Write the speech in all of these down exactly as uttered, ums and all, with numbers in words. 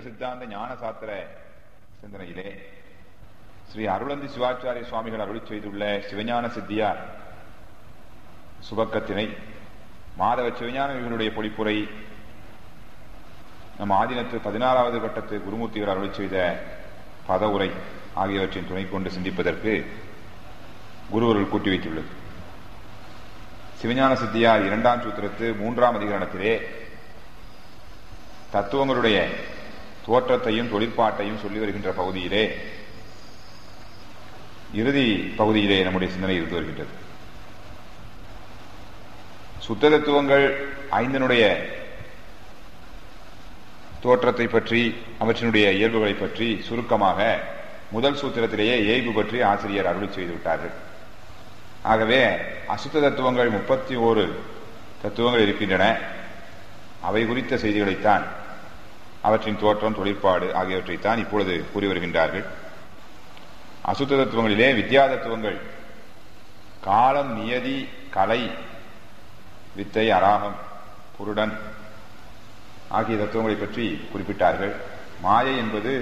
சித்தாந்த ஞான சாத்திர சிந்தனையிலே ஸ்ரீ அருளந்தி சிவாச்சாரிய சுவாமிகள் அருளி செய்துள்ள சிவஞான சித்தியார் சுபக்கத்தினை மாதவ சிவஞானிகளுடைய பொழிப்புரை நம் ஆதீனத்து பதினாறாவது கட்டத்து குருமூர்த்திகள் அருளி செய்த பதவுரை ஆகியவற்றின் துணை கொண்டு சிந்திப்பதற்கு குருவர்கள் கூட்டி வைத்துள்ளது. சிவஞான சித்தியார் இரண்டாம் சூத்திரத்து மூன்றாம் அதிகரணத்திலே தத்துவங்களுடைய தோற்றத்தையும் தொழிற்பாட்டையும் சொல்லி வருகின்ற பகுதியிலே இறுதி பகுதியிலே நம்முடைய சிந்தனை இருந்து வருகின்றது. சுத்த தத்துவங்கள் ஐந்தனுடைய தோற்றத்தை பற்றி அவற்றினுடைய இயல்புகளை பற்றி சுருக்கமாக முதல் சூத்திரத்திலேயே இயல்பு பற்றி ஆசிரியர் அருளி செய்து விட்டார்கள். ஆகவே அசுத்த தத்துவங்கள் முப்பத்தி ஓரு தத்துவங்கள் இருக்கின்றன. அவை குறித்த செய்திகளைத்தான், அவற்றின் தோற்றம் தொழிற்பாடு ஆகியவற்றைத்தான் இப்பொழுது கூறி வருகின்றார்கள். அசுத்த தத்துவங்களிலே வித்யா தத்துவங்கள் காலம், நியதி, கலை, வித்தை, அராகம், புருடன் ஆகிய தத்துவங்களை பற்றி குறிப்பிட்டார்கள். மாயை என்பது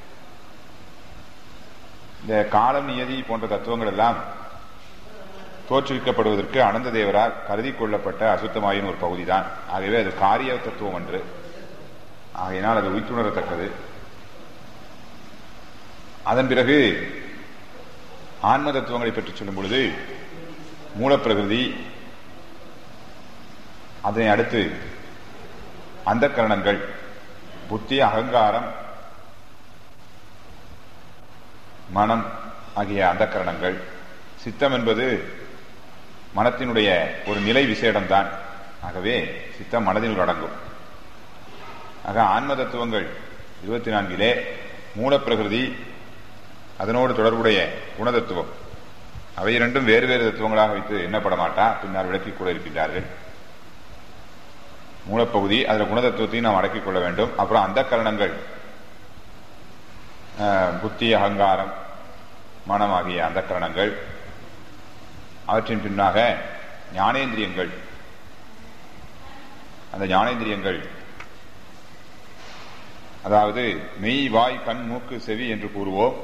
இந்த காலம், நியதி போன்ற தத்துவங்கள் எல்லாம் தோற்றுவிக்கப்படுவதற்கு அனந்த தேவரால் கருதி கொள்ளப்பட்ட அசுத்தமாயின் ஒரு பகுதிதான். ஆகவே அது காரிய தத்துவம் என்று, ஆகையினால் அது உய்த்துணரத்தக்கது. அதன் பிறகு ஆன்ம தத்துவங்களை பற்றி சொல்லும் பொழுது மூலப்பிரகிருதி, அதனை அடுத்து அந்த கரணங்கள், புத்தி, அகங்காரம், மனம் ஆகிய அந்த கரணங்கள். சித்தம் என்பது மனத்தினுடைய ஒரு நிலை விசேடம்தான். ஆகவே சித்தம் மனதினுள் அடங்கும். ஆக ஆன்ம தத்துவங்கள் இருபத்தி நான்கிலே மூலப்பிரகிருதி, அதனோடு தொடர்புடைய குணதத்துவம், அவை இரண்டும் வேறு வேறு தத்துவங்களாக வைத்து எண்ணப்பட மாட்டா, பின்னால் விளக்கிக் கூட இருக்கின்றார்கள். மூலப்பகுதி, அதில் குணதத்துவத்தையும் நாம் அடக்கிக் கொள்ள வேண்டும். அப்புறம் அந்த கரணங்கள், புத்தி, அகங்காரம், மனம் ஆகிய அந்த கரணங்கள். அவற்றின் பின்னாக ஞானேந்திரியங்கள். அந்த ஞானேந்திரியங்கள் அதாவது மெய், வாய், கண், மூக்கு, செவி என்று கூறுவோம்.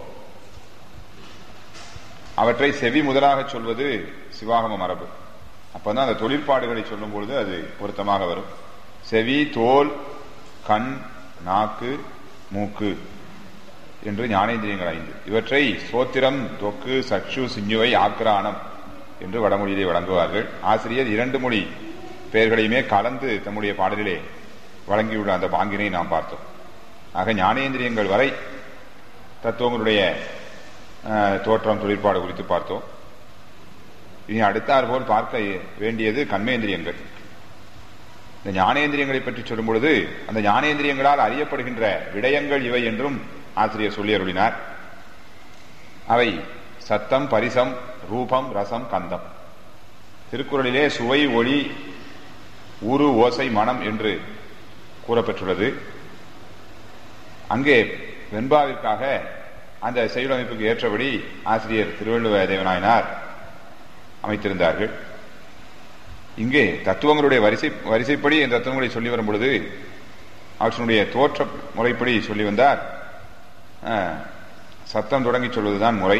அவற்றை செவி முதலாக சொல்வது சிவாகம மரபு. அப்பதான் அந்த தொழிற்பாடுகளை சொல்லும் பொழுது அது பொருத்தமாக வரும். செவி, தோல், கண், நாக்கு, மூக்கு என்று ஞானேந்திரியங்கள் ஐந்து. இவற்றை சோத்திரம், தொக்கு, சக்ஷு, சிஞ்சுவை, ஆக்ரானம் என்று வடமொழியிலே வழங்குவார்கள். ஆசிரியர் இரண்டு மொழி பெயர்களையுமே கலந்து தம்முடைய பாடலிலே வழங்கியுள்ள அந்த பாங்கினை நாம் பார்த்தோம். ஆக ஞானேந்திரியங்கள் வரை தத்துவங்களுடைய தோற்றம் தொழிற்பாடு குறித்து பார்த்தோம். இனி அடுத்தாற் போல் பார்க்க வேண்டியது கண்மேந்திரியங்கள். இந்த ஞானேந்திரியங்களை பற்றி சொல்லும் பொழுது அந்த ஞானேந்திரியங்களால் அறியப்படுகின்ற விடயங்கள் இவை என்றும் ஆசிரியர் சொல்லி அருளினார். அவை சத்தம், பரிசம், ரூபம், ரசம், கந்தம். திருக்குறளிலே சுவை, ஒளி, உரு, ஓசை, மனம் என்று கூறப்பெற்றுள்ளது. அங்கே வெண்பாவிற்காக அந்த செயலமைப்புக்கு ஏற்றபடி ஆசிரியர் திருவள்ளுவ தேவநாயனார் அமைத்திருந்தார்கள். இங்கே தத்துவங்களுடைய வரிசை வரிசைப்படி இந்த தத்துவங்களை சொல்லி வரும் பொழுது அவற்றினுடைய தோற்ற முறைப்படி சொல்லி வந்தார். சத்தம் தொடங்கி சொல்வதுதான் முறை.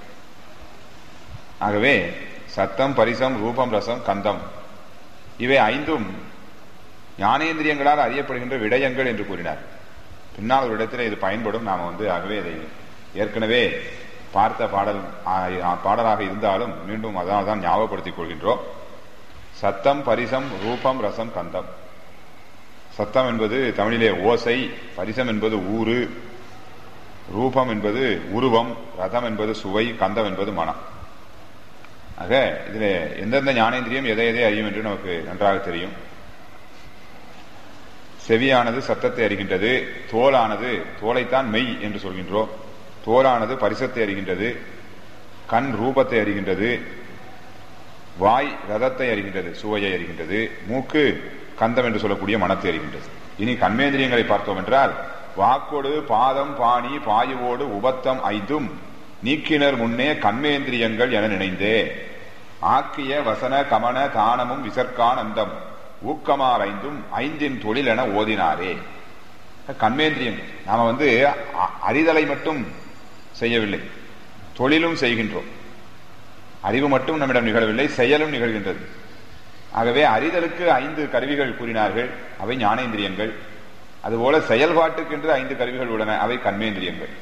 ஆகவே சத்தம், பரிசம், ரூபம், ரசம், கந்தம் இவை ஐந்தும் ஞானேந்திரியங்களால் அறியப்படுகின்ற விடயங்கள் என்று கூறினார். பின்னால் ஒரு இடத்துல இது பயன்படும். நாம வந்து ஆகவே இதை ஏற்கனவே பார்த்த பாடல் பாடலாக இருந்தாலும் மீண்டும் அதனால் தான் ஞாபகப்படுத்திக் கொள்கின்றோம். சத்தம், பரிசம், ரூபம், ரசம், கந்தம். சத்தம் என்பது தமிழிலே ஓசை, பரிசம் என்பது ஊறு, ரூபம் என்பது உருவம், ரதம் என்பது சுவை, கந்தம் என்பது மனம். ஆக இதுல எந்தெந்த ஞானேந்திரியம் எதை எதை அறியும் என்று நமக்கு நன்றாக தெரியும். செவியானது சத்தத்தை அறிகின்றது, தோலானது தோலைத்தான் மெய் என்று சொல்கின்றோம், தோலானது பரிசத்தை அறிகின்றது, கண் ரூபத்தை அறிகின்றது, வாய் ரதத்தை அறிகின்றது, சுவையை அறிகின்றது, மூக்கு கந்தம் என்று சொல்லக்கூடிய மனத்தை அறிகின்றது. இனி கண்மேந்திரியங்களை பார்த்தோம் என்றால் வாக்கோடு பாதம், பாணி, பாயுவோடு உபத்தம் ஐந்தும் நீக்கினர் முன்னே கண்மேந்திரியங்கள் என நினைந்தே ஆக்கிய வசன கமன தானமும் விசர்க்கான் அந்தம் ஊக்கமார் ஐந்தும் ஐந்தின் தொழில் என ஓதினாரே கண்மேந்திரியம். நாம வந்து அறிதலை மட்டும் செய்யவில்லை, தொழிலும் செய்கின்றோம். அறிவு மட்டும் நம்மிடம் நிகழவில்லை, செயலும் நிகழ்கின்றது. ஆகவே அறிதலுக்கு ஐந்து கருவிகள் கூறினார்கள், அவை ஞானேந்திரியங்கள். அதுபோல செயல்பாட்டுக்கென்று ஐந்து கருவிகள் உள்ளன, அவை கண்மேந்திரியங்கள்.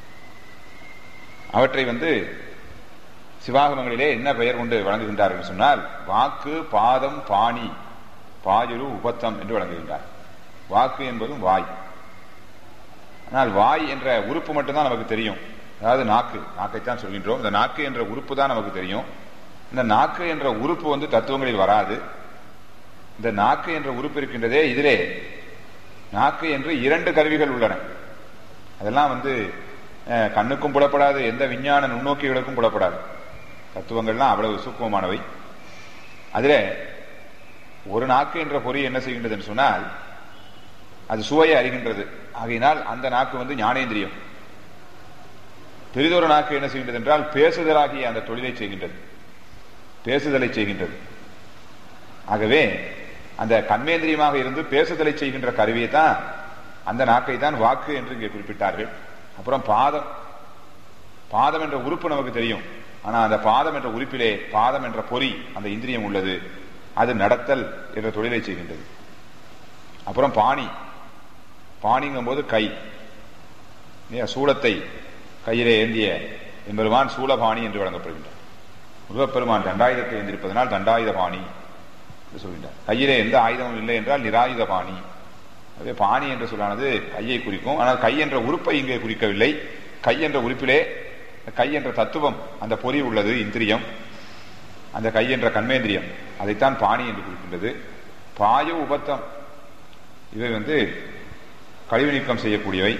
அவற்றை வந்து சிவாகமங்களிலே என்ன பெயர் கொண்டு வழங்குகின்றார்கள் சொன்னால், வாக்கு, பாதம், பாணி, பாயுரு, உபத்தம் என்று வழங்குகின்றார். வாக்கு என்பதும் வாய். ஆனால் வாய் என்ற உறுப்பு மட்டும்தான் நமக்கு தெரியும். அதாவது நாக்கு, நாக்கைத்தான் சொல்கின்றோம். இந்த நாக்கு என்ற உறுப்பு தான் நமக்கு தெரியும். இந்த நாக்கு என்ற உறுப்பு வந்து தத்துவங்களில் வராது. இந்த நாக்கு என்ற உறுப்பு இருக்கின்றதே, இதிலே நாக்கு என்று இரண்டு கருவிகள் உள்ளன. அதெல்லாம் வந்து கண்ணுக்கும் புலப்படாது, எந்த விஞ்ஞான நுண்ணோக்கிகளுக்கும் புலப்படாது. தத்துவங்கள்லாம் அவ்வளவு சூக்குமமானவை. அதில் ஒரு நாக்கு என்ற பொறி என்ன செய்கின்றது என்று சொன்னால், அது சுவையை அறிகின்றது. ஆகையினால் அந்த நாக்கு வந்து ஞானேந்திரியம். பெரிதொரு நாக்கு என்ன செய்கின்றது என்றால், பேசுதலாகிய அந்த தொழிலை செய்கின்றது, பேசுதலை செய்கின்றது. ஆகவே அந்த கண்மேந்திரியமாக இருந்து பேசுதலை செய்கின்ற கருவியை தான், அந்த நாக்கை தான் வாக்கு என்று இங்கே குறிப்பிட்டார்கள். அப்புறம் பாதம். பாதம் என்ற உறுப்பு நமக்கு தெரியும். ஆனா அந்த பாதம் என்ற உறுப்பிலே பாதம் என்ற பொறி, அந்த இந்திரியம் உள்ளது. அது நடத்தல் என்ற தொழிலை செய்கின்றது. அப்புறம் பாணி. பாணிங்கும் போது கை, சூலத்தை கையிலே ஏந்திய எம்பெருமான் சூலபாணி என்று வழங்கப்படுகின்றார். முருகப்பெருமான் தண்டாயுதத்தை ஏந்திருப்பதனால் தண்டாயுத பாணி என்று சொல்கின்றார். கையிலே எந்த ஆயுதமும் இல்லை என்றால் நிராயுத பாணி. அதே பாணி என்று சொல்லானது கையை குறிக்கும். ஆனால் கை என்ற உறுப்பை இங்கே குறிக்கவில்லை. கை என்ற உறுப்பிலே கை என்ற தத்துவம், அந்த பொறி உள்ளது, இந்திரியம். அந்த கை என்ற கண்மேந்திரியம், அதைத்தான் பாணி என்று குறிக்கின்றது. பாயு, உபத்தம், இவை வந்து கழிவு நீக்கம் செய்யக்கூடியவை.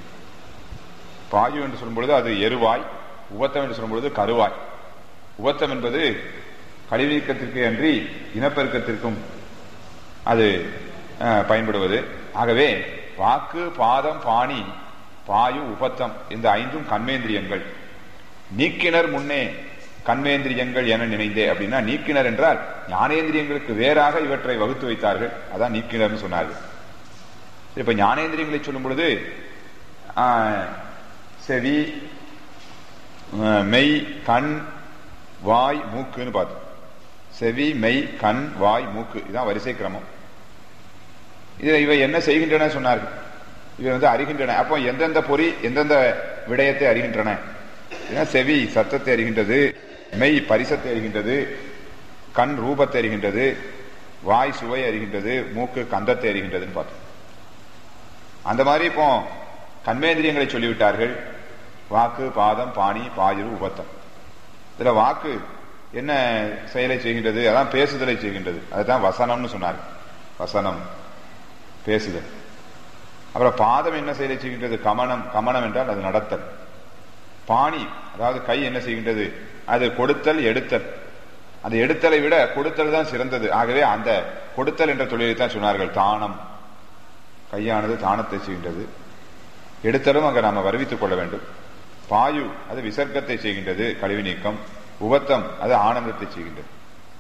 பாயு என்று சொல்லும்பொழுது அது எருவாய், உபத்தம் என்று சொல்லும்பொழுது கருவாய். உபத்தம் என்பது கழிவு நீக்கத்திற்கு அன்றி இனப்பெருக்கத்திற்கும் அது பயன்படுவது. ஆகவே வாக்கு, பாதம், பாணி, பாயு, உபத்தம் இந்த ஐந்தும் கண்மேந்திரியங்கள். நீக்கினர் முன்னே கண்மேந்திரியங்கள் என நினைந்தே. அப்படின்னா நீக்கினர் என்றால் ஞானேந்திரியங்களுக்கு வேறாக இவற்றை வகுத்து வைத்தார்கள். அதான் நீக்கினர்னு சொன்னார்கள். இப்ப ஞானேந்திரியங்களை சொல்லும் பொழுது செவி, மெய், கண், வாய், மூக்குன்னு பார்த்தோம். செவி, மெய், கண், வாய், மூக்கு, இதுதான் வரிசை கிரமம். இதில் இவை என்ன செய்கின்றன சொன்னார்கள். இவை வந்து அறிகின்றன. அப்போ எந்தெந்த பொறி எந்தெந்த விடயத்தை அறிகின்றன? செவி சத்தத்தை அறிகின்றது, மெய் பரிசத்தை அறிகின்றது, கண் ரூபத்தை அறிகின்றது, வாய் சுவை அறிகின்றது, மூக்கு கந்தத்தை அறிகின்றதுன்னு பார்த்தோம். அந்த மாதிரி இப்போ கண்மேந்திரியங்களை சொல்லிவிட்டார்கள். வாக்கு, பாதம், பாணி, பாயுரு, உபத்தம். இதுல வாக்கு என்ன செயலை செய்கின்றது? அதான் பேசுதலை செய்கின்றது. அதுதான் வசனம்னு சொன்னார்கள். வசனம், பேசுதல். அப்புறம் பாதம் என்ன செயலை செய்கின்றது? கமனம். கமனம் என்றால் அது நடத்தல். பாணி அதாவது கை என்ன செய்கின்றது? அது கொடுத்தல், எடுத்தல். அந்த எடுத்தலை விட கொடுத்தல் தான் சிறந்தது. ஆகவே அந்த கொடுத்தல் என்ற தொழிலை தான் சொன்னார்கள். தானம், கையானது தானத்தை செய்கின்றது. எடுத்தலும் அங்க நாம வருவித்துக் கொள்ள வேண்டும். பாயு அது விசர்க்கத்தை செய்கின்றது, கழிவு நீக்கம். உபத்தம் அது ஆனந்தத்தை செய்கின்றது.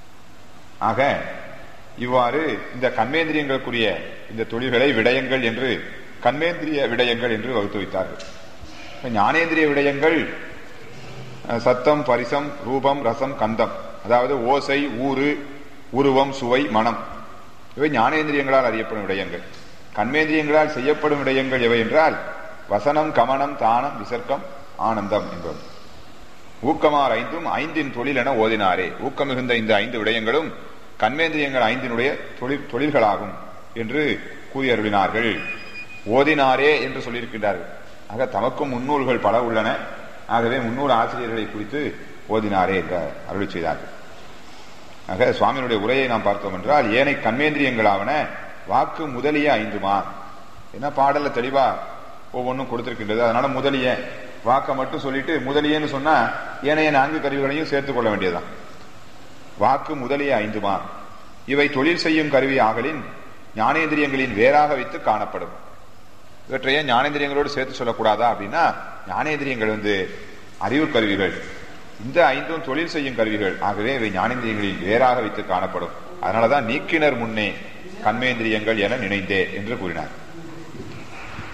ஆக இவ்வாறு இந்த கண்மேந்திரியங்களுக்குரிய இந்த தொழில்களை விடயங்கள் என்று, கண்மேந்திரிய விடயங்கள் என்று வகுத்து வைத்தார்கள். ஞானேந்திரிய விடயங்கள் சத்தம், பரிசம், ரூபம், ரசம், கந்தம். அதாவது ஓசை, ஊறு, உருவம், சுவை, மனம். இவை ஞானேந்திரியங்களால் அறியப்படும் விடயங்கள். கண்மேந்திரியங்களால் செய்யப்படும் விடயங்கள் எவை என்றால் வசனம், கமனம், தானம், விசர்க்கம், ஆனந்தம் என்பது. ஊக்கமார் ஐந்தும் ஐந்தின் தொழில் என ஓதினாரே. ஊக்கம் மிகுந்த இந்த ஐந்து விடயங்களும் கண்மேந்திரியங்கள் ஐந்தினுடைய தொழில் தொழில்களாகும் என்று கூறி அருளினார்கள். ஓதினாரே என்று சொல்லியிருக்கின்றார்கள். ஆக தமக்கும் முன்னூல்கள் பல உள்ளன. ஆகவே முன்னூல் ஆசிரியர்களை குறித்து ஓதினாரே என்ற அருளி செய்தார்கள். ஆக சுவாமியினுடைய உரையை நாம் பார்த்தோம் என்றால், ஏனை கண்மேந்திரியங்களாவன வாக்கு முதலிய ஐந்துமா. என்ன பாடல தெளிவா ஒவ்வொன்றும் கொடுத்திருக்கின்றது. அதனால முதலிய வாக்க மட்டும் சொல்லிட்டு முதலியன்னு சொன்னா ஏனைய நான்கு கருவிகளையும் சேர்த்துக் கொள்ள வேண்டியதுதான். வாக்கு முதலிய ஐந்துமா. இவை தொழில் செய்யும் கருவி ஆகலின் ஞானேந்திரியங்களின் வேறாக வைத்து காணப்படும். இவற்றையே ஞானேந்திரியங்களோடு சேர்த்து சொல்லக்கூடாதா அப்படின்னா, ஞானேந்திரியங்கள் வந்து அறிவு கருவிகள், இந்த ஐந்தும் தொழில் செய்யும் கருவிகள். ஆகவே இவை ஞானேந்திரியங்களில் வேறாக வைத்து காணப்படும். அதனாலதான் நீக்கினர் முன்னே கண்மேந்திரியங்கள் என நினைந்தே என்று கூறினார்.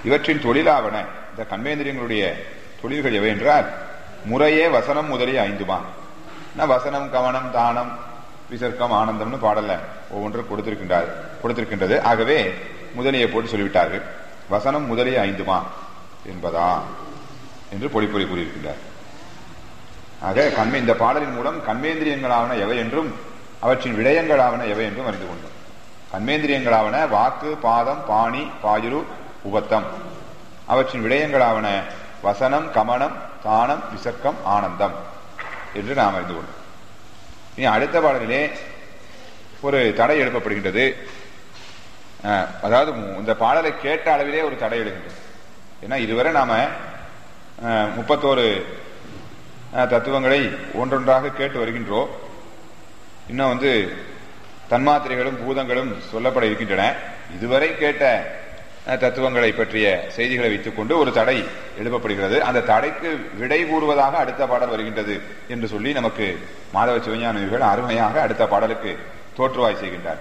இவற்றின் தொழிலாவன, இந்த கர்மேந்திரியங்களுடைய தொழில்கள் எவை என்றால் முறையே வசனம் முதலிய ஐந்துமா. வசனம், கவனம், தானம், விசர்க்கம், ஆனந்தம்னு பாடல ஒவ்வொன்றும் கொடுத்திருக்கின்றார் கொடுத்திருக்கின்றது. ஆகவே முதலியை போட்டு சொல்லிவிட்டார்கள். வசனம் முதலிய ஐந்துமா என்பதா என்று பொழிப்புரை கூறியிருக்கின்றார். ஆக கண்மை இந்த பாடலின் மூலம் கண்மேந்திரியங்களாவன எவை என்றும் அவற்றின் விடயங்களாவன எவை என்றும் அறிந்து கொண்டோம். கண்மேந்திரியங்களாவன வாக்கு, பாதம், பாணி, பாயுரு, உபத்தம். அவற்றின் விடயங்களாவன வசனம், கமனம், தானம், விசர்க்கம், ஆனந்தம் என்று நாம் அறிந்து கொண்டோம். இனி அடுத்த பாடலிலே ஒரு தடை எழுப்பப்படுகின்றது. அதாவது இந்த பாடலை கேட்ட அளவிலே ஒரு தடை எழுகின்றது. ஏன்னா இதுவரை நாம முப்பத்தோரு தத்துவங்களை ஒன்றொன்றாக கேட்டு வருகின்றோம். இன்னும் வந்து தன்மாத்திரைகளும் பூதங்களும் சொல்லப்பட இருக்கின்றன. இதுவரை கேட்ட தத்துவங்களை பற்றிய செய்திகளை வைத்துக் கொண்டு ஒரு தடை எழுப்பப்படுகிறது. அந்த தடைக்கு விடை கூறுவதாக அடுத்த பாடல் வருகின்றது என்று சொல்லி நமக்கு மாதவ சிவஞானிகள் அருமையாக அடுத்த பாடலுக்கு தோற்றுவாய் செய்கின்றார்.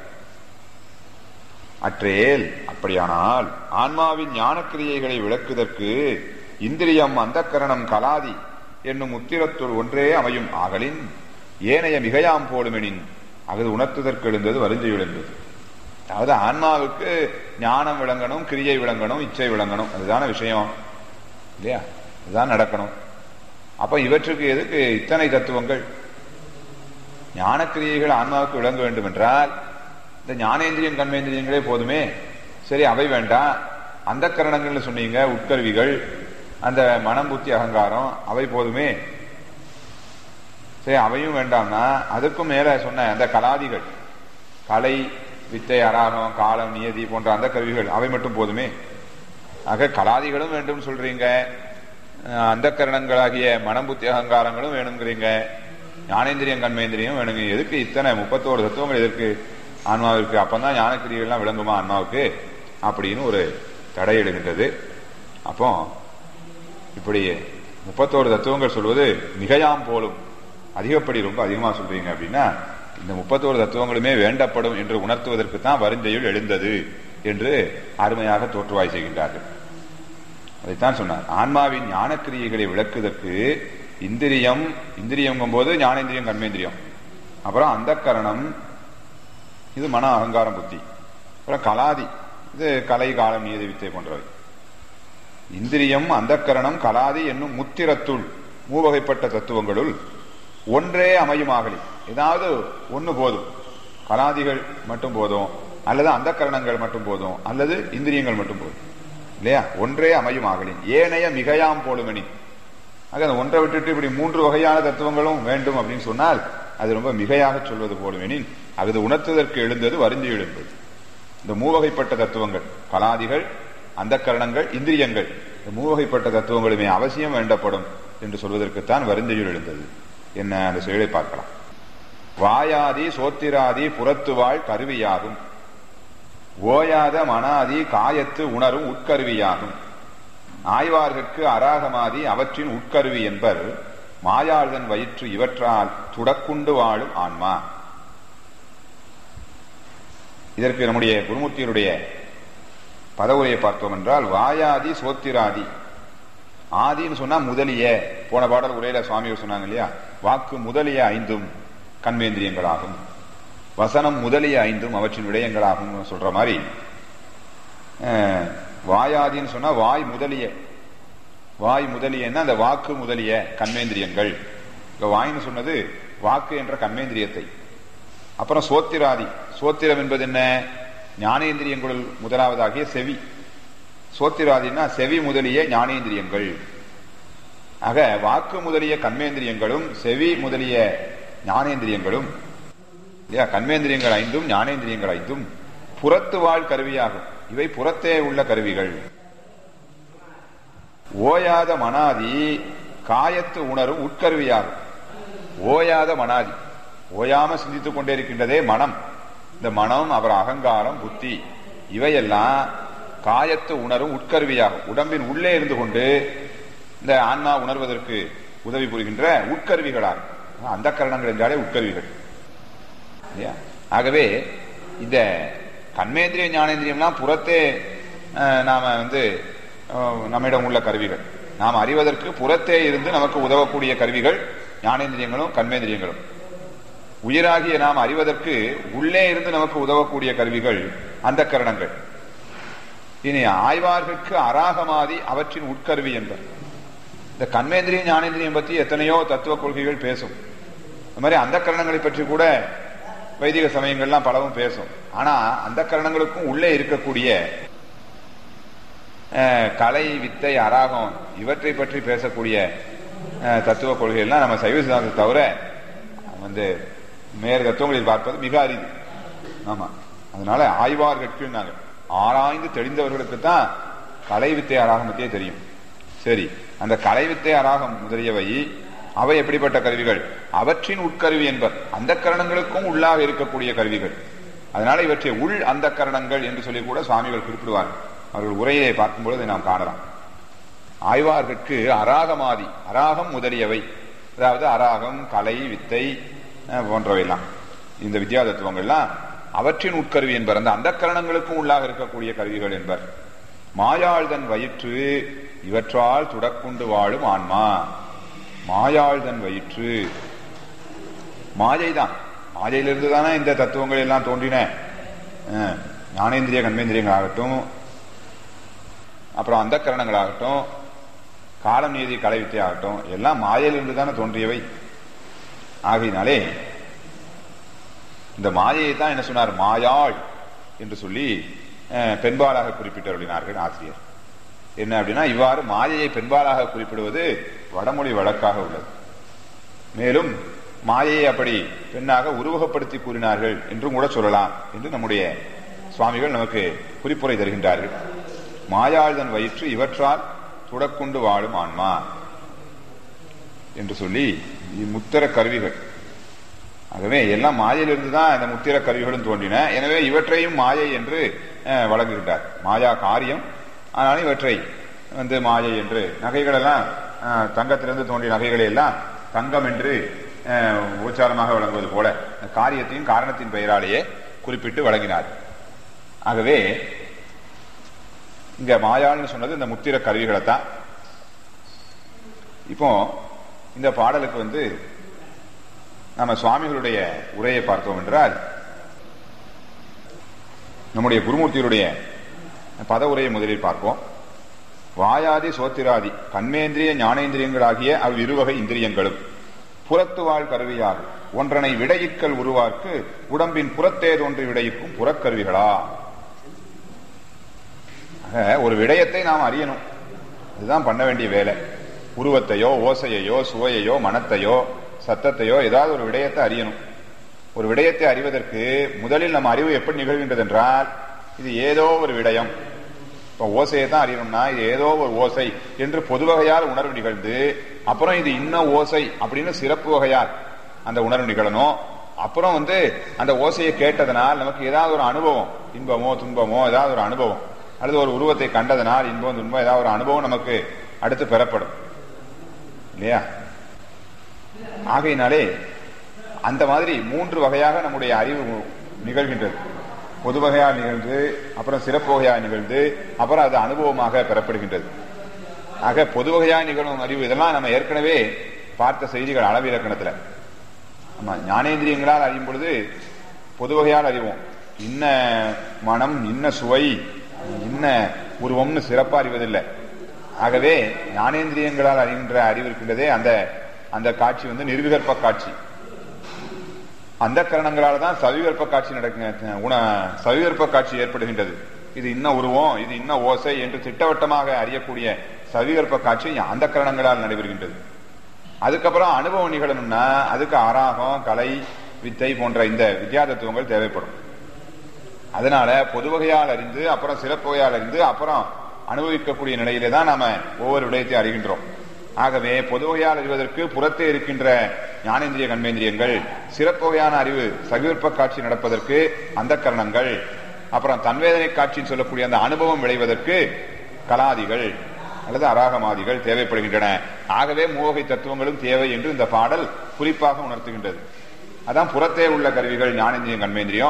அற்றேல் அப்படியானால் ஆன்மாவின் ஞானக்கிரியைகளை விளக்குவதற்கு இந்திரியம், அந்தக்கரணம், கலாதி என்னும் உத்திரத்துள் ஒன்றே அமையும் ஆகலின் ஏனைய மிகையாம் போடுமெனின் அகது உணர்த்துதற்கு எழுந்தது வருந்தி எழுந்தது. அதாவது ஆன்மாவுக்கு ஞானம் விளங்கணும், கிரியை விளங்கணும், இச்சை விளங்கணும், அதுதான விஷயம் இல்லையா? இதுதான் நடக்கணும். அப்ப இவற்றுக்கு எதுக்கு இத்தனை தத்துவங்கள்? ஞானக்கிரியைகள் ஆன்மாவுக்கு விளங்க வேண்டும் என்றால் இந்த ஞானேந்திரியம், கண்மேந்திரியங்களே போதுமே. சரி, அவை வேண்டாம். அந்த கரணங்கள்னு சொன்னீங்க, உட்கருவிகள், அந்த மனம், புத்தி, அகங்காரம், அவை போதுமே. சரி, அவையும் வேண்டாம்னா அதுக்கும் மேல சொன்ன அந்த கலாதிகள், கலை, வித்தை, அராகம், காலம், நியதி போன்ற அந்த கருவிகள், அவை மட்டும் போதுமே. ஆக கலாதிகளும் வேண்டும் சொல்றீங்க, அந்த கரணங்களாகிய மனம், புத்தி, அகங்காரங்களும் வேணுங்கிறீங்க, ஞானேந்திரியம், கண்மேந்திரியம் வேணுங்க. எதுக்கு இத்தனை முப்பத்தோரு தத்துவங்கள் எதற்கு ஆன்மாவிற்கு? அப்பதான் ஞானக்கிரியெல்லாம் விளங்குமா ஆன்மாவுக்கு அப்படின்னு ஒரு தடை எழுகின்றது. அப்போ இப்படி முப்பத்தோரு தத்துவங்கள் சொல்வது மிகையாம் போலும், அதிகப்படி ரொம்ப அதிகமா சொல்றீங்க அப்படின்னா இந்த முப்பத்தோரு தத்துவங்களுமே வேண்டப்படும் என்று உணர்த்துவதற்கு தான் வருந்தையுள் எழுந்தது என்று அருமையாக தோற்றுவாய் செய்கின்றார்கள். அதைத்தான் சொன்னார். ஆன்மாவின் ஞானக்கிரியைகளை விளக்குவதற்கு இந்திரியம், இந்திரியம் போது ஞானேந்திரியம், கண்மேந்திரியம், அப்புறம் அந்த கரணம், இது மன, அகங்காரம், புத்தி, அப்புறம் கலாதி, இது கலை, காலம், நியதி, வித்தை போன்றவை. இந்திரியம், அந்த கரணம், கலாதி என்னும் முத்திரத்துள் மூவகைப்பட்ட தத்துவங்களுள் ஒன்றே அமையுமாகலி. ஏதாவது ஒன்று போதும். கலாதிகள் மட்டும் போதும், அல்லது அந்த கரணங்கள் மட்டும் போதும், அல்லது இந்திரியங்கள் மட்டும் போதும் இல்லையா? ஒன்றே அமையுமாகலின் ஏனைய மிகையாம் போலுமணி. ஆக அந்த ஒன்றை விட்டுட்டு இப்படி மூன்று வகையான தத்துவங்களும் வேண்டும் அப்படின்னு சொன்னால் அது ரொம்ப மிகையாக சொல்வது போலுமெனின் அது உணர்த்துவதற்கு எழுந்தது வருந்தி எழுந்தது. இந்த மூவகைப்பட்ட தத்துவங்கள், கலாதிகள், அந்த கரணங்கள், இந்திரியங்கள், இந்த மூவகைப்பட்ட தத்துவங்களுமே அவசியம் வேண்டப்படும் என்று சொல்வதற்குத்தான் வருந்தையுள் எழுந்தது. என்ன அந்த செயலை பார்க்கலாம். வாயாதி சோத்திராதி புறத்துவாழ் கருவியாகும், ஓயாத மனாதி காயத்து உணரும் உட்கருவியாகும், ஆய்வார்கற்கு அராகமாதி அவற்றின் உட்கருவி என்பர் மாயாழ்தன் வயிற்று இவற்றால் துடக்குண்டு வாழும் ஆன்மா. இதற்கு நம்முடைய குருமூர்த்தியருடைய பதவுரையை பார்த்தோம் என்றால் வாயாதி சோத்திராதி, ஆதின்னு சொன்னா முதலிய, போன பாடல் உரையில சுவாமிகள் சொன்னாங்க இல்லையா, வாக்கு முதலிய ஐந்தும் கண்மேந்திரியங்களாகும், வசனம் முதலிய ஐந்தும் அவற்றின் விடயங்களாகும் சொல்ற மாதிரி வாயாதின்னு சொன்னா வாய் முதலிய, வாய் முதலியன்னா அந்த வாக்கு முதலிய கண்மேந்திரியங்கள். வாயின்னு சொன்னது வாக்கு என்ற கண்மேந்திரியத்தை. அப்புறம் சோத்திராதி, சோத்திரம் என்பது என்ன? ஞானேந்திரியங்களுள் முதலாவதாகிய செவி. சோத்திராதினா செவி முதலிய ஞானேந்திரியங்கள். ஆக வாக்கு முதலிய கண்மேந்திரியங்களும் செவி முதலிய ஞானேந்திரியங்களும் இல்லையா, கண்மேந்திரியங்கள் ஐந்தும் ஞானேந்திரியங்கள் ஐந்தும் புறத்து வாழ் கருவியாகும். இவை புறத்தே உள்ள கருவிகள். ஓயாத மனாதி காயத்து உணரும் உட்கருவியாகும். ஓயாத மனாதி, ஓயாம சிந்தித்துக் கொண்டே இருக்கின்றதே மனம். இந்த மனம், அப்புறம் அகங்காரம், புத்தி, இவையெல்லாம் காயத்து உணரும் உட்கருவியாகும். உடம்பின் உள்ளே இருந்து கொண்டு இந்த ஆன்மா உணர்வதற்கு உதவி புரிகின்ற உட்கருவிகளாகும். அந்த கரணங்கள் என்றாலே உட்கருவிகள். ஆகவே இந்த கண்மேந்திரிய ஞானேந்திரியம்லாம் புறத்தே நாம வந்து நம்மிடம் உள்ள கருவிகள். நாம் அறிவதற்கு புறத்தே இருந்து நமக்கு உதவக்கூடிய கருவிகள் ஞானேந்திரியங்களும் கர்மேந்திரியங்களும். உயிராகிய நாம் அறிவதற்கு உள்ளே இருந்து நமக்கு உதவக்கூடிய கருவிகள் அந்த கரணங்கள். இனி ஆய்வார்களுக்கு அராகமாதி அவற்றின் உட்கருவி என்பர். இந்த கர்மேந்திரியம் ஞானேந்திரியம் பற்றி எத்தனையோ தத்துவ கொள்கைகள் பேசும். அது மாதிரி அந்த கரணங்களை பற்றி கூட வைதிக சமயங்கள்லாம் பலவும் பேசும். ஆனா அந்த கரணங்களுக்கும் உள்ளே இருக்கக்கூடிய கலை, வித்தை, அராகம் இவற்றை பற்றி பேசக்கூடிய தத்துவ கொள்கைகள்லாம் நம்ம சைவ சித்தாந்தத்தை தவிர வந்து மேறு தத்துவங்களில் பார்ப்பது மிக அரிது. ஆமா, அதனால ஆய்வார்களுக்கு நாங்கள் ஆராய்ந்து தெளிந்தவர்களுக்கு தான் கலை, வித்தை, அராகம் பற்றியே தெரியும். சரி, அந்த கலை, வித்தை, அராகம் முதலியவை அவை எப்படிப்பட்ட கருவிகள்? அவற்றின் உட்கருவி என்பர். அந்த கரணங்களுக்கும் உள்ளாக இருக்கக்கூடிய கருவிகள். அதனால இவற்றை உள் அந்த கரணங்கள் என்று சொல்லி கூட சுவாமிகள் குறிப்பிடுவார்கள். அவர்கள் உரையை பார்க்கும்பொழுது நாம் காணலாம். ஆய்வார்களுக்கு அராகமாதி, அராகம் முதலியவை, அதாவது அராகம், கலை, வித்தை போன்றவையெல்லாம் இந்த வித்யா தத்துவங்கள்லாம் அவற்றின் உட்கருவி என்பர். அந்த அந்த கரணங்களுக்கும் உள்ளாக இருக்கக்கூடிய கருவிகள் என்பர். மாயாழ்தன் வயிற்று இவற்றால் துடக்குண்டு வாழும் ஆன்மா. மாயாழ்தன் வயிற்று, மாயைதான். மாயையிலிருந்து தானே இந்த தத்துவங்கள் எல்லாம் தோன்றின. ஞானேந்திரிய கர்மேந்திரியங்கள் ஆகட்டும், அப்புறம் அந்த கரணங்களாகட்டும், காலம், நீதி, கலை, வித்தை ஆகட்டும், எல்லாம் மாயையிலிருந்து தானே தோன்றியவை. ஆகையினாலே இந்த மாயையை தான் என்ன சொன்னார்? மாயாள் என்று சொல்லி பெண்பாலாக குறிப்பிட்டவர்கள் ஆசிரியர். என்ன அப்படின்னா, இவ்வாறு மாயையை பெண்பாலாக குறிப்பிடுவது வடமொழி வழக்காக உள்ளது. மேலும் மாயையை அப்படி பெண்ணாக உருவகப்படுத்தி கூறினார்கள் என்றும் கூட சொல்லலாம் என்று நம்முடைய சுவாமிகள் நமக்கு குறிப்புரை தருகின்றார்கள். மாயாழ்தன் வயிற்று இவற்றால் துடக்குண்டு வாழும் ஆன்மா என்று சொல்லி முத்திர கருவிகள். ஆகவே எல்லாம் மாயையிலிருந்து தான் இந்த முத்திர கருவிகளும் தோன்றின. எனவே இவற்றையும் மாயை என்று வழங்குகின்றார். மாயா காரியம், ஆனாலும் இவற்றை வந்து மாயை என்று, நகைகள் எல்லாம் தங்கத்திலிருந்து தோன்றிய நகைகளை எல்லாம் தங்கம் என்று உச்சாரமாக வழங்குவது போல காரியத்தையும் காரணத்தின் பெயராலேயே குறிப்பிட்டு வழங்கினார். ஆகவே இங்க மாயாள்னு சொன்னது இந்த முத்திர கருவிகளை தான். இப்போ இந்த பாடலுக்கு வந்து நம்ம சுவாமிகளுடைய உரையை பார்த்தோம் என்றால், நம்முடைய குருமூர்த்தியுடைய பத உரையை முதலில் பார்ப்போம். வாயாதி சோத்திராதி கண்மேந்திரிய ஞானேந்திரியங்களாகிய அவ் இருவகை இந்திரியங்களும் புறத்து வாழ் கருவியாகும். ஒன்றனை விடையிற்கல் உருவாக்கு உடம்பின் புறத்தே தோன்றி விடையிற்கும் புறக்கருவிகளா. ஒரு விடயத்தை நாம் அறியணும், இதுதான் பண்ண வேண்டிய வேலை. உருவத்தையோ, ஓசையையோ, சுவையையோ, மனத்தையோ, சத்தத்தையோ, ஏதாவது ஒரு விடயத்தை அறியணும். ஒரு விடயத்தை அறிவதற்கு முதலில் நம்ம அறிவு எப்படி நிகழ்கின்றது என்றால், இது ஏதோ ஒரு விடயம். இப்ப ஓசையை தான் அறியணும்னா இது ஏதோ ஒரு ஓசை என்று பொது வகையால் உணர்வு நிகழ்ந்து, அப்புறம் இது இன்ன ஓசை அப்படின்னு சிறப்பு வகையால் அந்த உணர்வு நிகழணும். அப்புறம் வந்து அந்த ஓசையை கேட்டதனால் நமக்கு ஏதாவது ஒரு அனுபவம், இன்பமோ துன்பமோ ஏதாவது ஒரு அனுபவம், அல்லது ஒரு உருவத்தை கண்டதனால் இன்பம் துன்பம் ஏதாவது ஒரு அனுபவம் நமக்கு அடுத்து பெறப்படும் இல்லையா? ஆகையினாலே அந்த மாதிரி மூன்று வகையாக நம்முடைய அறிவு நிகழ்கின்றது. பொது வகையாக நிகழ்ந்து, அப்புறம் சிறப்பு வகையாக நிகழ்ந்து, அப்புறம் அது அனுபவமாக பெறப்படுகின்றது. ஆக பொது வகையாக நிகழும் அறிவு இதெல்லாம் நம்ம ஏற்கனவே பார்த்த செய்திகள் அளவிலக்கணத்துல. ஆமா, ஞானேந்திரியங்களால் அறியும் பொழுது பொது வகையால் அறிவோம். இன்ன மனம், இன்ன சுவை, இன்ன உருவம்னு சிறப்பா அறிவதில்லை. ஆகவே ஞானேந்திரியங்களால் அறிகின்ற அறிவு இருக்கின்றதே, அந்த அந்த காட்சி வந்து நிர்விகற்ப காட்சி. அந்த கரணங்களால் தான் சவிகற்ப காட்சி நடக்க உண சவிகற்ப காட்சி ஏற்படுகின்றது. இது இன்ன உருவம், இது இன்ன ஓசை என்று திட்டவட்டமாக அறியக்கூடிய சவிகற்ப காட்சி அந்த கரணங்களால் நடைபெறுகின்றது. அதுக்கப்புறம் அனுபவம் நிகழணும்னா அதுக்கு ஆராகம், கலை, வித்தை போன்ற இந்த வித்யா தத்துவங்கள் தேவைப்படும். அதனால பொது வகையால் அறிந்து, அப்புறம் சிறப்பு வகையால் அறிந்து, அப்புறம் அனுபவிக்கக்கூடிய நிலையிலே தான் நாம ஒவ்வொரு விடயத்தை அறிகின்றோம். ஆகவே பொது வகையால் அறிவதற்கு புறத்தே இருக்கின்ற ஞானேந்திரிய கண்மேந்திரியங்கள், சிறப்பு வகையான அறிவு சவிகற்ப காட்சி நடப்பதற்கு அந்த கரணங்கள், அப்புறம் தன்வேதனை காட்சின்னு சொல்லக்கூடிய அந்த அனுபவம் விளைவதற்கு கலாதிகள் அல்லது அராகமாதிகள் தேவைப்படுகின்றன. ஆகவே மூவகை தத்துவங்களும் தேவை என்று இந்த பாடல் குறிப்பாக உணர்த்துகின்றது. அதான் புறத்தே உள்ள கருவிகள் ஞானேந்திரியம் கண்மேந்திரியம்,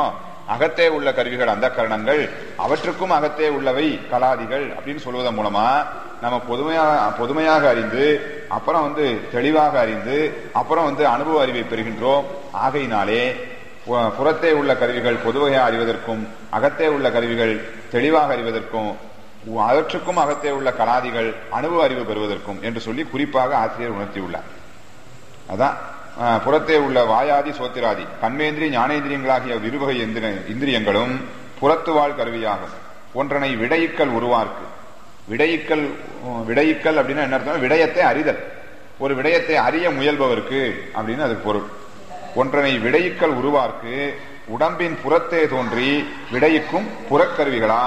அகத்தே உள்ள கருவிகள் அந்த கரணங்கள், அவற்றுக்கும் அகத்தே உள்ளவை கலாதிகள் அப்படின்னு சொல்வதன் மூலமா நம்ம பொதுமையாக பொதுமையாக அறிந்து அப்புறம் வந்து தெளிவாக அறிந்து அப்புறம் வந்து அனுபவ அறிவை பெறுகின்றோம். ஆகையினாலே புறத்தே உள்ள கருவிகள் பொதுவையாக அறிவதற்கும் அகத்தே உள்ள கருவிகள் தெளிவாக அறிவதற்கும் அவற்றுக்கும் அகத்தே உள்ள கலாதிகள் அனுபவ அறிவு பெறுவதற்கும் என்று சொல்லி குறிப்பாக ஆசிரியர் உணர்த்தியுள்ளார். அதான் புறத்தே உள்ள வாயாதி சோத்திராதி கண்மேந்திரி ஞானேந்திரியங்களாகிய விருவகை இந்திரியங்களும் புறத்து வாழ் கருவியாகும். ஒன்றனை விடையிக்கல் உருவார்க்கு. விடையிக்கல் விடையிக்கல் அப்படின்னா என்ன அர்த்தம்? விடயத்தை அறிதல். ஒரு விடயத்தை அறிய முயல்பவருக்கு அப்படின்னு அதுக்கு பொருள். ஒன்றனை விடையிக்கல் உருவார்க்கு உடம்பின் புறத்தே தோன்றி விடையிக்கும் புறக்கருவிகளா.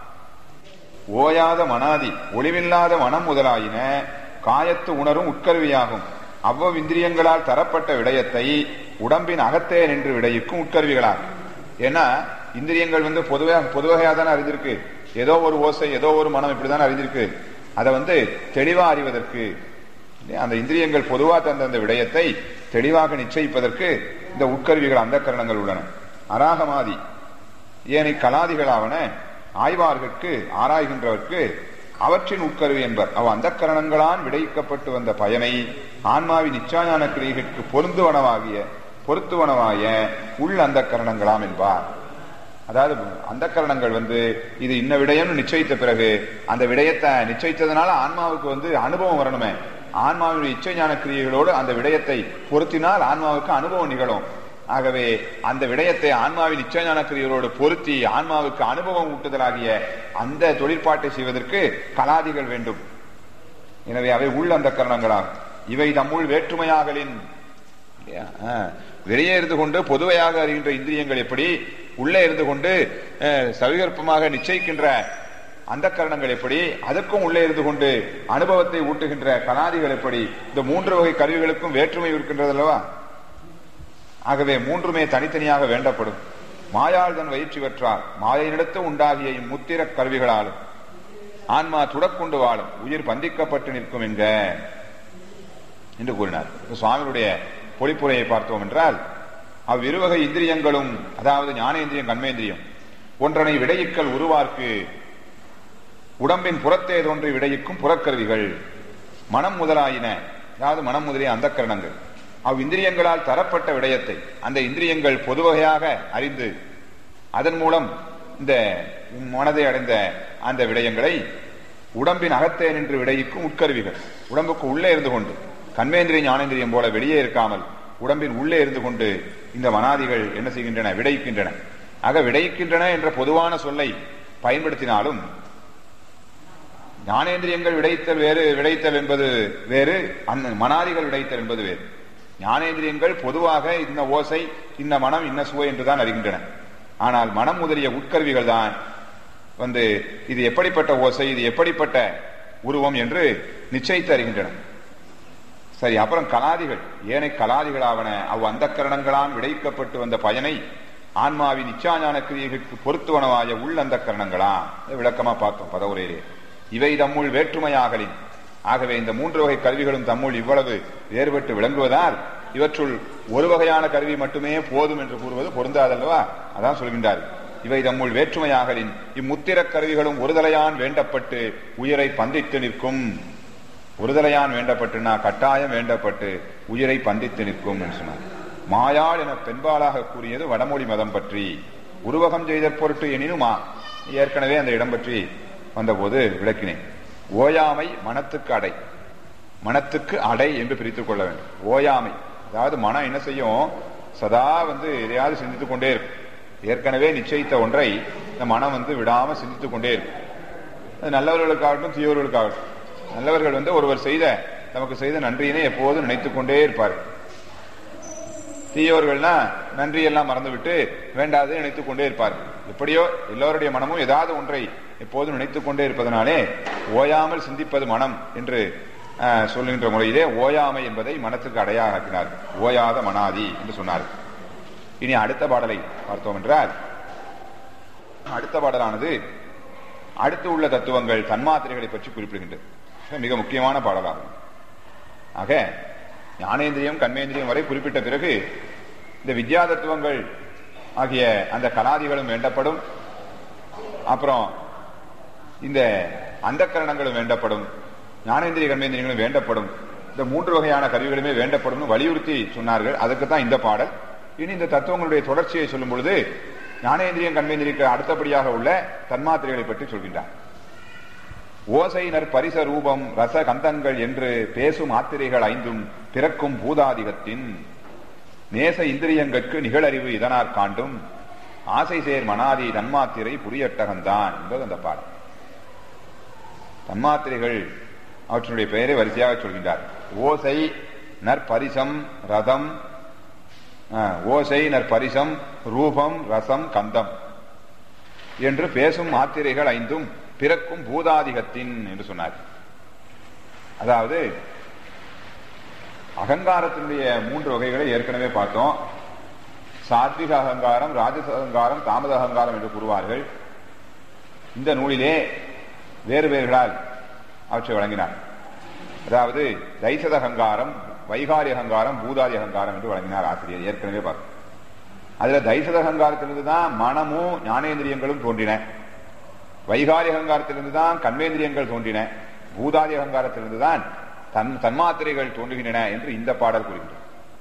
ஓயாத மனாதி ஒளிவில்லாத மனம் முதலாயின காயத்து உணரும் உட்கருவியாகும். அவ்வளவு இந்திரியங்களால் தரப்பட்ட விடயத்தை உடம்பின் அகத்தே நின்று விடையிக்கும் உட்கருவிகளாகும். ஏன்னா இந்திரியங்கள் வந்து பொதுவாக பொதுவகையா தானே அறிந்திருக்கு. ஏதோ ஒரு ஓசை ஏதோ ஒரு மனம் இப்படிதான் அறிந்திருக்கு. அதை வந்து தெளிவா அறிவதற்கு அந்த இந்திரியங்கள் பொதுவா தந்த அந்த விடயத்தை தெளிவாக நிச்சயிப்பதற்கு இந்த உட்கருவிகள் அந்த கரணங்கள் உள்ளன. அராகமாதி ஏனை கலாதிகளாவன ஆய்வார்கற்கு ஆராய்கின்றவர்க்கு அவற்றின் உட்கருவி என்பர். அவ் அந்த கரணங்களான் விடைக்கப்பட்டு வந்த பயனை ஆன்மாவின் நிச்சாயான கிரியைக்கு பொருந்துவனவாகிய பொருத்துவனவாய உள் அந்த கரணங்களாம் என்பார். அதாவது அந்த கரணங்கள் வந்து இது இன்ன விடயம் நிச்சயித்த பிறகு அந்த விடயத்தை நிச்சயித்ததுனால ஆன்மாவுக்கு வந்து அனுபவம் வரணுமே. ஆன்மாவின் இச்சை ஞான கிரியைகளோடு அந்த விடயத்தை பொருத்தினால் ஆன்மாவுக்கு அனுபவம் நிகழும். ஆகவே அந்த விடயத்தை ஆன்மாவின் இச்சை ஞான கிரியைகளோடு பொருத்தி ஆன்மாவுக்கு அனுபவம் ஊட்டுதலாகிய அந்த தொழிற்பாட்டை செய்வதற்கு கலாதிகள் வேண்டும். எனவே அவை உள் அந்த கரணங்களாகும். இவை தம்முள் வேற்றுமையாகலின் வெளியே இருந்து கொண்டு பொதுவையாக அறிகின்ற இந்திரியங்கள் எப்படி உள்ளே இருந்து கொண்டு சவிகற்பமாக நிச்சயிக்கின்ற அந்த கரணங்கள் எப்படி அதற்கும் உள்ளே இருந்து கொண்டு அனுபவத்தை ஊட்டுகின்ற கலாதிகள் எப்படி இந்த மூன்று வகை கருவிகளுக்கும் வேற்றுமை இருக்கின்றது அல்லவா. ஆகவே மூன்றுமே தனித்தனியாக வேண்டப்படும். மாயாள் தன் வயிற்றுவற்றால் மாயையிடத்து உண்டாகிய இம்முத்திர கருவிகளாலும் ஆன்மா துடக்கொண்டு வாழும் உயிர் பந்திக்கப்பட்டு நிற்கும் என்க என்று கூறினார். சுவாமியுடைய பொழிப்புரையை பார்த்தோம் என்றால் அவ்விருவகை இந்திரியங்களும் அதாவது ஞானேந்திரியம் கண்மேந்திரியம் ஒன்றனை விடையிக்கல் உருவார்க்கு உடம்பின் புறத்தே தோன்றி விடையிக்கும் புறக்கருவிகள் மனம் முதலாயின அதாவது மனம் முதலிய அந்த கரணங்கள் அவ் இந்திரியங்களால் தரப்பட்ட விடயத்தை அந்த இந்திரியங்கள் பொதுவகையாக அறிந்து அதன் மூலம் இந்த மனதை அடைந்த அந்த விடயங்களை உடம்பின் அகத்தே நின்று விடையிக்கும் உட்கருவிகள் உடம்புக்கு உள்ளே இருந்து கொண்டு கண்மேந்திரிய ஞானேந்திரியம் போல வெளியே இருக்காமல் உடம்பின் உள்ளே இருந்து கொண்டு இந்த மனாதிகள் என்ன செய்கின்றன விடைக்கின்றன. ஆக விடைக்கின்றன என்ற பொதுவான சொல்லை பயன்படுத்தினாலும் ஞானேந்திரியங்கள் விடைத்தல் வேறு விடைத்தல் என்பது வேறு அந்த மனாதிகள் விடைத்தல் என்பது வேறு. ஞானேந்திரியங்கள் பொதுவாக இந்த ஓசை இந்த மனம் இன்ன சுவை என்றுதான் அறிகின்றன. ஆனால் மனம் முதலிய உட்கருவிகள் தான் வந்து இது எப்படிப்பட்ட ஓசை இது எப்படிப்பட்ட உருவம் என்று நிச்சயித்து அறிகின்றன. சரி, அப்புறம் கலாதிகள் ஏனை கலாதிகளாவன அவ் அந்த கரணங்களான் விடைக்கப்பட்டு வந்த பயனை ஆன்மாவின் இச்சாஞான கிரியைகளுக்கு பொருத்துவனவாய உள் அந்த கரணங்களா விளக்கமா பார்த்தோம் பதவுரையிலே. இவை தம்முள் வேற்றுமையாகலின் ஆகவே இந்த மூன்று வகை கருவிகளும் தம்முள் இவ்வளவு வேறுபட்டு விளங்குவதால் இவற்றுள் ஒரு வகையான கருவி மட்டுமே போதும் என்று கூறுவது பொருந்தாதல்லவா. அதான் சொல்கின்றார். இவை தம்முள் வேற்றுமையாகலின் இம்முத்திர கருவிகளும் ஒருதலையான் வேண்டப்பட்டு உயிரை பந்தித்து நிற்கும். ஒருதலையான் வேண்டப்பட்டுனா கட்டாயம் வேண்டப்பட்டு உயிரை பந்தித்து நிற்கும் என்று சொன்னார். மாயாள் என பெண்பாலாக கூறியது வடமொழி மதம் பற்றி. உருவகம் செய்த பொருட்டு எனினுமா ஏற்கனவே அந்த இடம் பற்றி வந்தபோது விளக்கினேன். ஓயாமை மனத்துக்கு அடை மனத்துக்கு அடை என்று பிரித்துக் கொள்ள வேண்டும். ஓயாமை அதாவது மனம் என்ன செய்யும் சதா வந்து எதையாவது சிந்தித்துக் கொண்டே இருக்கும். ஏற்கனவே நிச்சயித்த ஒன்றை இந்த மனம் வந்து விடாம சிந்தித்துக் கொண்டே இருக்கும். அது நல்லவர்களுக்காகட்டும் தீயவர்களுக்காகட்டும். நல்லவர்கள் வந்து ஒருவர் செய்த நமக்கு செய்த நன்றியினை எப்போதும் நினைத்துக் கொண்டே இருப்பார்கள். தீயவர்கள்னா நன்றியெல்லாம் மறந்துவிட்டு வேண்டாதே நினைத்துக் கொண்டே இருப்பார்கள். எப்படியோ எல்லோருடைய மனமும் ஏதாவது ஒன்றை எப்போதும் நினைத்துக் கொண்டே இருப்பதனாலே ஓயாமல் சிந்திப்பது மனம் என்று சொல்லுகின்ற முறையிலே ஓயாமை என்பதை மனத்துக்கு அடையாக ஆக்கினார். ஓயாத மனாதி என்று சொன்னார். இனி அடுத்த பாடலை பார்த்தோம் என்றால் அடுத்த பாடலானது அடுத்து உள்ள தத்துவங்கள் தன்மாத்திரைகளை பற்றி குறிப்பிடுகின்றது. மிக முக்கியமான பாடலாகும். ஆக ஞானேந்திரியம் கண்மேந்திரியம் வரை குறிப்பிட்ட பிறகு இந்த வித்யா தத்துவங்கள் ஆகிய அந்த கலாதிகளும் வேண்டப்படும். அப்புறம் இந்த அந்த கரணங்களும் வேண்டப்படும், ஞானேந்திரிய கர்மேந்திரியங்களும் வேண்டப்படும். இந்த மூன்று வகையான கருவிகளுமே வேண்டப்படும் வலியுறுத்தி சொன்னார்கள். அதுக்கு தான் இந்த பாடல். இனி இந்த தத்துவங்களுடைய தொடர்ச்சியை சொல்லும் பொழுது ஞானேந்திரியம் கர்மேந்திரிக்கு அடுத்தபடியாக உள்ள தன்மாத்திரைகளை பற்றி சொல்கின்றார். ஓசையினர் பரிச ரூபம் ரச கந்தங்கள் என்று பேசும் ஆத்திரைகள் ஐந்தும் பிறக்கும் பூதாதிகத்தின் நேச இந்திரியங்கட்கு நிகழறிவு இதனாற் காண்டும் ஆசை சேர் மனாதி தன்மாத்திரை புரியட்டகந்தான் என்பது அந்த பாடல். தன்மாத்திரைகள் அவற்றுடைய பெயரை வரிசையாக சொல்கின்றார். ஓசை நற்பரிசம் ரதம், ஓசை நற்பரிசம் ரூபம் ரசம் கந்தம் என்று பேசும் மாத்திரைகள் ஐந்தும் பிறக்கும் பூதாதிகத்தின் என்று சொன்னார். அதாவது அகங்காரத்தினுடைய மூன்று வகைகளை ஏற்கனவே பார்த்தோம். சாத்விக அகங்காரம், ராஜச அகங்காரம், தாமத அகங்காரம் என்று கூறுவார்கள். இந்த நூலிலே வேறு வேறுகளால் அவற்றை வழங்கினார். அதாவது தைசத அகங்காரம், வைகாரி அகங்காரம், பூதாதி அகங்காரம் என்று வழங்கினார் ஆசிரியர். ஏற்கனவே பார்த்தோம். அதுல தைசத அகங்காரத்திலிருந்து தான் மனமும் ஞானேந்திரியங்களும் தோன்றின. வைகாரி அகங்காரத்திலிருந்து தான் கர்மேந்திரியங்கள் தோன்றின. பூதாதி அகங்காரத்திலிருந்து தான் தன் தன்மாத்திரைகள் தோன்றுகின்றன என்று இந்த பாடல் கூறுகின்றன.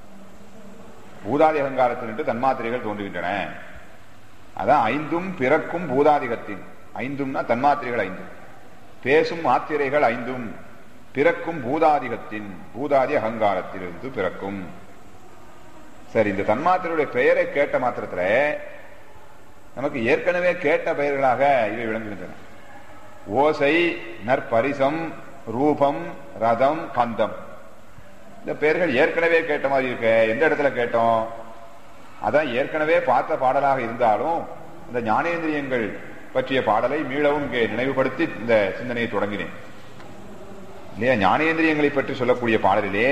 பூதாதி அகங்காரத்திலிருந்து தன்மாத்திரைகள் தோன்றுகின்றன. அதான் ஐந்தும் பிறக்கும் பூதாதிகத்தின். ஐந்தும்னா தன்மாத்திரைகள் ஐந்தும், பேசும் மாத்திரைகள் ஐந்தும் பிறக்கும் பூதாதிகத்தின், பூதாதி அகங்காரத்திலிருந்து பிறக்கும். சரி, இந்த தன்மாத்திரையுடைய பெயரை கேட்ட மாத்திரத்துல நமக்கு ஏற்கனவே கேட்ட பெயர்களாக இவை விளங்குகின்றன. ஓசை நற்பரிசம் ரூபம் ரதம் கந்தம். இந்த பெயர்கள் ஏற்கனவே கேட்ட மாதிரி இருக்க. எந்த இடத்துல கேட்டோம்? அதான் ஏற்கனவே பார்த்த பாடலாக இருந்தாலும் இந்த ஞானேந்திரியங்கள் பற்றிய பாடலை மீளவும் இங்கே நினைவுபடுத்தி இந்த சிந்தனையை தொடங்கினேன் இல்லையா. ஞானேந்திரியங்களை பற்றி சொல்லக்கூடிய பாடலிலே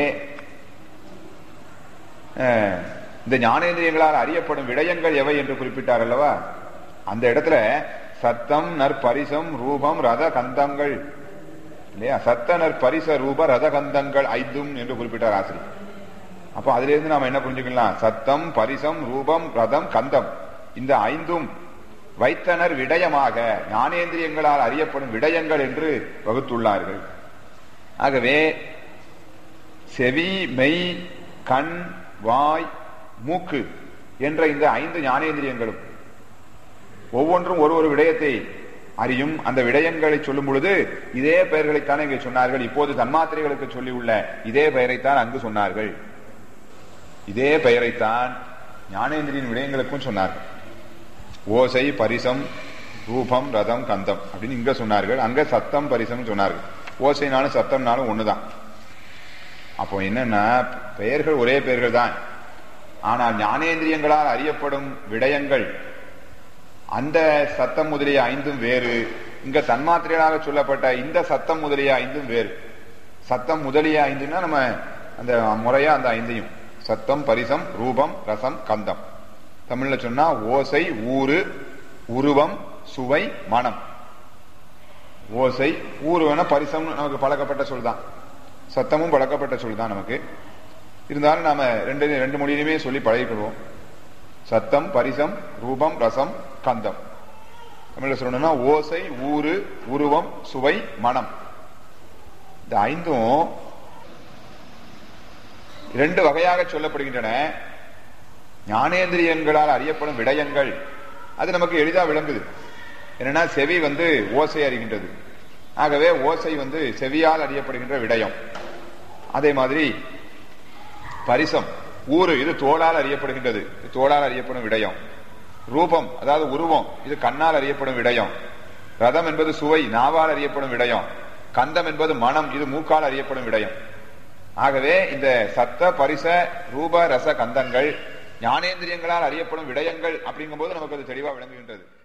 இந்த ஞானேந்திரியங்களால் அறியப்படும் விடயங்கள் எவை என்று குறிப்பிட்டார் அல்லவா. அந்த இடத்துல சத்தம் நற்பரிசம் ரூபம் ரத கந்தங்கள் இல்லையா. சத்த நற்பரிச ரூப ரத கந்தங்கள் ஐந்தும் என்று குறிப்பிட்டார் ஆசிரியர். அப்போ அதுல இருந்து நாம என்ன புரிஞ்சுக்கலாம்? சத்தம் பரிசம் ரூபம் ரதம் கந்தம் இந்த ஐந்தும் வைத்தனர் விடயமாக ஞானேந்திரியங்களால் அறியப்படும் விடயங்கள் என்று வகுத்துள்ளார்கள். ஆகவே செவி மெய் கண் வாய் மூக்கு என்ற இந்த ஐந்து ஞானேந்திரியங்களும் ஒவ்வொன்றும் ஒரு ஒரு விடயத்தை அறியும். அந்த விடயங்களை சொல்லும் பொழுது இதே பெயர்களைத்தான் இங்கே சொன்னார்கள். இப்போது தன்மாத்திரைகளுக்கு சொல்லி உள்ள இதே பெயரைத்தான் அங்கு சொன்னார்கள். இதே பெயரைத்தான் ஞானேந்திரியின் விடயங்களுக்கும் சொன்னார்கள். ஓசை பரிசம் ரூபம் ரதம் கந்தம் அப்படின்னு இங்க சொன்னார்கள். அங்க சத்தம் பரிசம் சொன்னார்கள். ஓசைனாலும் சத்தம்னாலும் ஒண்ணுதான். அப்போ என்னன்னா பெயர்கள் ஒரே பெயர்கள் தான். ஆனால் ஞானேந்திரியங்களால் அறியப்படும் விடயங்கள் அந்த சத்தம் முதலிய ஐந்தும் வேறு. இங்க தன்மாத்திரைகளாக சொல்லப்பட்ட இந்த சத்தம் முதலிய ஐந்தும் வேறு. சத்தம் முதலிய ஐந்துன்னா நம்ம அந்த முறையா அந்த ஐந்தையும் சத்தம் பரிசம் ரூபம் ரசம் கந்தம். தமிழ்ல சொன்னா ஓசை ஊறு உருவம் சுவை மனம். ஓசை ஊருவன பரிசம் நமக்கு பழக்கப்பட்ட சொல் தான். சத்தமும் பழக்கப்பட்ட சொல் தான் நமக்கு. இருந்தாலும் நாம ரெண்டு ரெண்டு மொழியிலுமே சொல்லி பழகிக்கிறோம். சத்தம் பரிசம் ரூபம் ரசம் கந்தம். தமிழ்ல சொல்லணும்னா ஓசை ஊறு உருவம் சுவை மனம். இந்த ஐந்தும் இரண்டு வகையாக சொல்லப்படுகின்றன. ஞானேந்திரியங்களால் அறியப்படும் விடயங்கள் அது நமக்கு எளிதா விளங்குது. என்னன்னா செவி வந்து ஓசை அறிகின்றது. ஆகவே ஓசை வந்து செவியால் அறியப்படுகின்ற விடயம். அதே மாதிரி பரிசம் ஊரு இது தோளால் அறியப்படுகின்றது, தோளால் அறியப்படும் விடயம். ரூபம் அதாவது உருவம் இது கண்ணால் அறியப்படும் விடயம். ரதம் என்பது சுவை நாவால் அறியப்படும் விடயம். கந்தம் என்பது மனம் இது மூக்கால் அறியப்படும் விடயம். ஆகவே இந்த சத்த பரிச ரூப ரச கந்தங்கள் ஞானேந்திரியங்களால் அறியப்படும் விடயங்கள் அப்படிங்கும் போது நமக்கு அது தெளிவா விளங்குகின்றது.